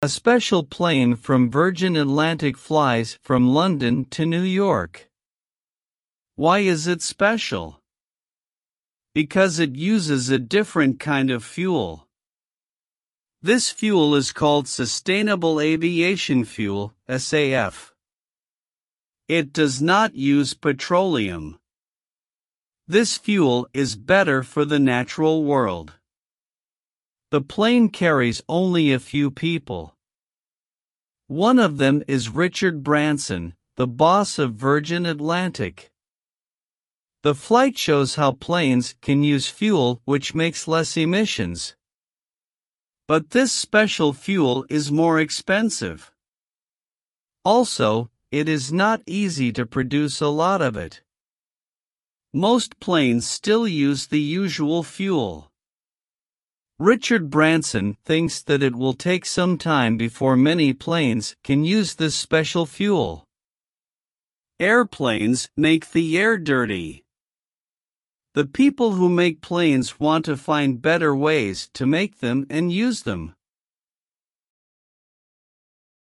A special plane from Virgin Atlantic flies from London to New York. Why is it special? Because it uses a different kind of fuel. This fuel is called Sustainable Aviation Fuel, SAF. It does not use petroleum. This fuel is better for the natural world. The plane carries only a few people. One of them is Richard Branson, the boss of Virgin Atlantic. The flight shows how planes can use fuel which makes less emissions. But this special fuel is more expensive. Also, it is not easy to produce a lot of it. Most planes still use the usual fuel. Richard Branson thinks that it will take some time before many planes can use this special fuel. Airplanes make the air dirty. The people who make planes want to find better ways to make them and use them.